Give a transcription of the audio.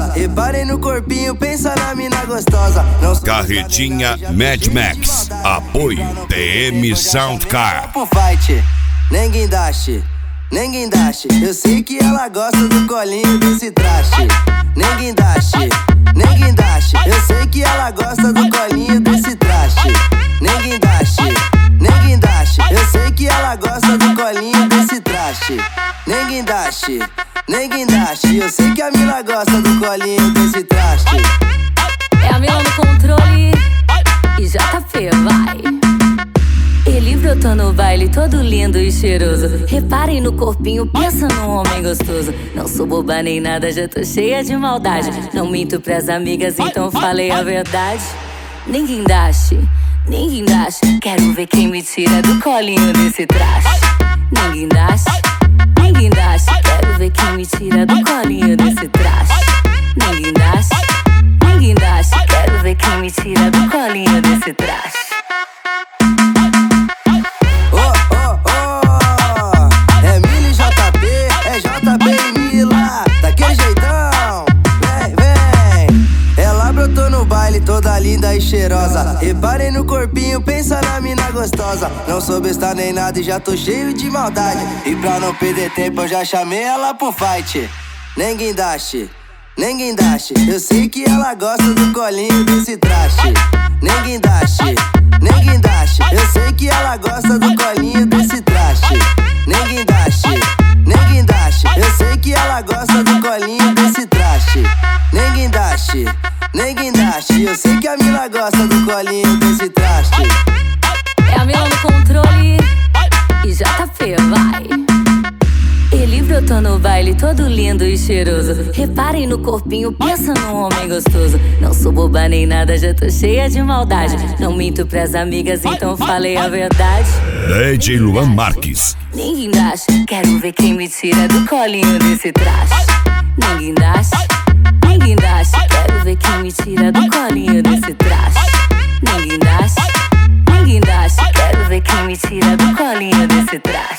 cheirosa. Reparem no corpinho, pensa na mina gostosa. Carretinha Mad Max. Apoio TM Soundcar. Pro fight, nem guindaste, nem guindaste. Eu sei que ela gosta do colinho desse traste. Nem guindaste, nem guindaste. Eu sei que ela gosta do colinho desse traste. Nem guindaste, nem guindaste. Eu sei que ela gosta do colinho desse traste. Nem guindaste, nem guindaste. Eu sei que a mina gosta do colinho desse traste. É a Mila no controle e JP, vai. Ele brotou no baile todo lindo e cheiroso. Reparem no corpinho, pensa num homem gostoso. Não sou boba nem nada, já tô cheia de maldade. Não minto pras amigas, então falei a verdade. Nem guindaste, nem guindaste. Quero ver quem me tira do colinho desse traste. Nem guindaste, nem guindaste. Quero ver quem me tira do colinho desse traste. Nem guindaste, nem guindaste. Quero ver quem me tira do colinho desse traste. Toda linda e cheirosa. Reparem no corpinho, pensa na mina gostosa. Não sou besta nem nada e já tô cheio de maldade. E pra não perder tempo eu já chamei ela pro fight. Nem guindaste, nem guindaste. Eu sei que ela gosta do colinho desse traste. Nem guindaste, nem guindaste. Eu sei que ela gosta do colinho desse traste. Nem guindaste, nem guindaste. Eu sei que ela gosta do colinho desse traste. Nem guindaste, nem guindaste. Eu sei que a mina gosta do colinho desse traste. É a Mila no controle e JP, vai. Ele brotou no baile todo lindo e cheiroso. Reparem no corpinho, pensa num homem gostoso. Não sou boba nem nada, já tô cheia de maldade. Não minto pras amigas, então falei a verdade. DJ Luan Marques. Nem guindaste, quero ver quem me tira do colinho desse traste. Nem guindaste, nem guindaste. Quero ver quem me tira do colinho desse traste. Nem guindaste, nem guindaste. Quero ver quem me tira do colinho desse traste.